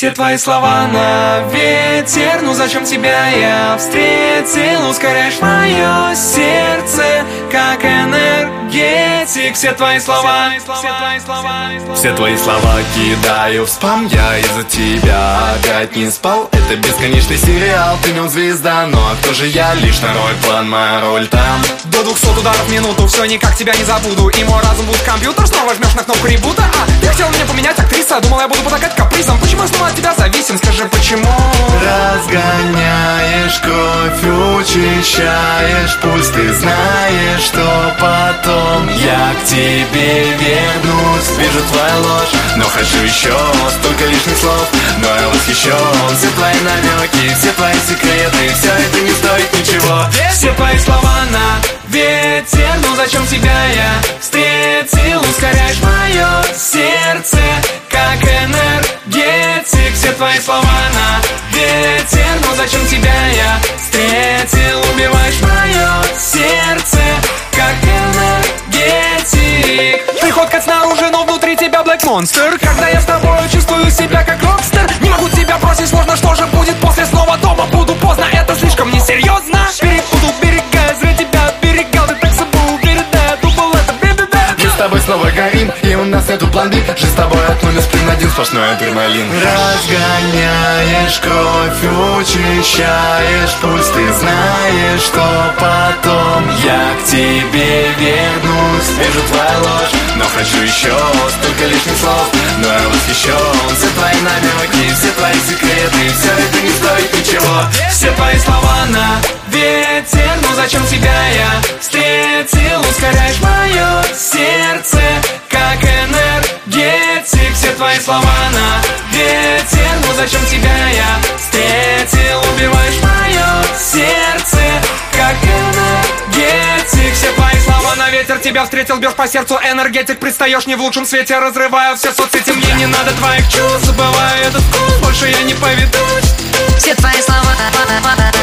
Все твои слова на ветер, ну зачем тебя я встретил? Ускоряешь мое сердце, как энергетик. Все твои слова, все твои слова кидаю в спам. Я из-за тебя опять не спал. Это бесконечный сериал, ты в нем звезда. Ну а кто же я? Лишь второй план, моя роль там. До 200 ударов в минуту, все никак тебя не забуду. И мой разум будет компьютер, снова жмешь на кнопку ребута. Ты хотел меня поменять, актриса, думал я буду потакать капризом. Почему я снова от тебя зависим, скажи почему? Разгоняешь кровь, учащаешь пульс. Ты знаешь, что потом я к тебе вернусь. Вижу твою ложь, но хочу еще. Столько лишних слов, но я восхищен. Все твои намеки, все твои секреты, все это не стоит ничего. Все твои слова на ветер, ну зачем тебя я встретил? Ускоряешь мое сердце, как энергетик. Все твои слова на ветер, ну зачем тебя я встретил? Убиваешь мое сердце, как энергетик. Приходка снаружи, но внутри тебя Black Monster. Когда я с тобой чувствую себя как рокстер. Не могу тебя бросить, сложно, что же будет после? Снова дома буду поздно, это слишком несерьезно. Перепутал берега, зря тебя оберегал. Ты так собой уверен, да, я думал это бе-бе-бе. Мы с тобой снова горим, и у нас нету план B. Жить с тобой от нуля сплин один, сплошной адреналин. Разгоняешь кровь, учащаешь пульс. Ты знаешь, что потом я к тебе вернусь. Вижу твою ложь, но хочу еще. Столько лишних слов, но я восхищен. Все твои намеки, все твои секреты, все это не стоит ничего. Все твои слова на ветер, ну зачем тебя я встретил? Ускоряешь мое сердце, как энергетик. Все твои слова на ветер, ну зачем тебя я встретил? Убиваешь мое сердце, как энергетик. Все твои слова на ветер, тебя встретил, бьешь по сердцу энергетик. Предстаешь не в лучшем свете, разрываю все соцсети. Мне не надо твоих чувств, забываю этот вкус, больше я не поведусь. Все твои слова